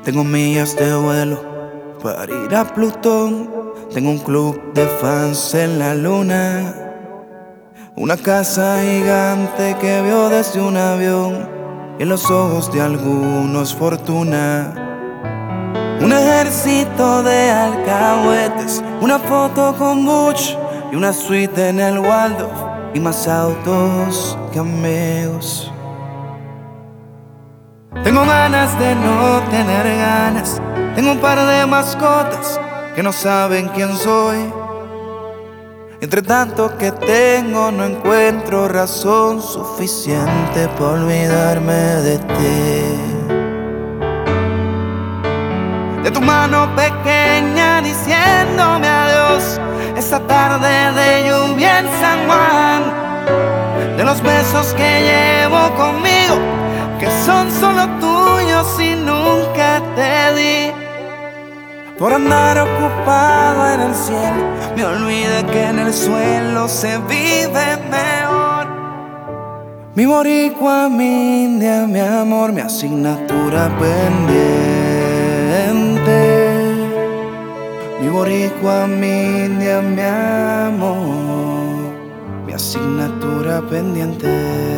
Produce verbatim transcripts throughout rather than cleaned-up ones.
Tengo millas de vuelo para ir a Plutón. Tengo un club de fans en la luna. Una casa gigante que vio desde un avión y en los ojos de algunos fortuna. Un ejército de alcahuetes, una foto con Butch y una suite en el Waldorf y más autos que amigos. Tengo ganas de no tener ganas. Tengo un par de mascotas que no saben quién soy. Entre tanto que tengo no encuentro razón suficiente para olvidarme de ti. De tu mano pequeña diciéndome adiós, esta tarde de lluvia en San Juan. De los besos que llevo conmigo, que son solo tuyos y nunca te di. Por andar ocupado en el cielo, me olvidé que en el suelo se vive mejor. Mi boricua, mi india, mi amor, mi asignatura pendiente. Mi boricua, mi india, mi amor, mi asignatura pendiente.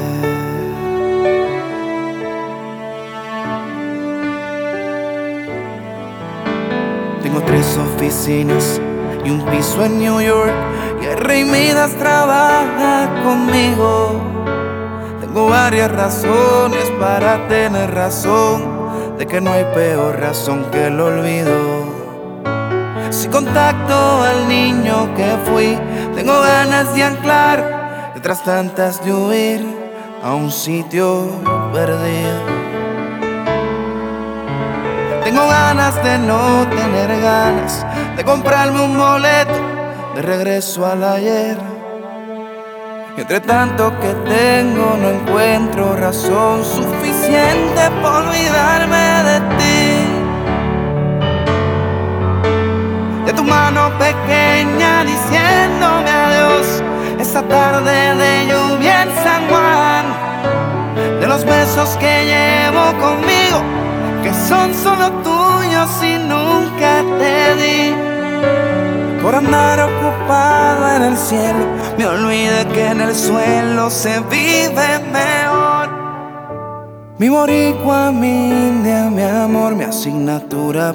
Tengo tres oficinas y un piso en New York, y el Rey Midas trabaja conmigo. Tengo varias razones para tener razón de que no hay peor razón que el olvido. Si contacto al niño que fui, tengo ganas de anclar, y tras tantas de huir a un sitio perdido. Tengo ganas de no tener ganas, de comprarme un boleto de regreso al ayer. Y entre tanto que tengo no encuentro razón suficiente para olvidarme de ti. De tu mano pequeña diciéndome adiós, esta tarde de lluvia en San Juan. De los besos que llevo conmigo, que son solo tuyos y nunca te di. Por andar ocupado en el cielo, me olvidé que en el suelo se vive mejor. Mi boricua, mi india, mi amor, mi asignatura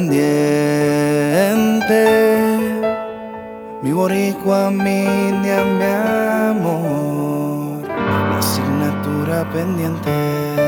pendiente. Mi boricua, mi india, mi amor, mi asignatura pendiente.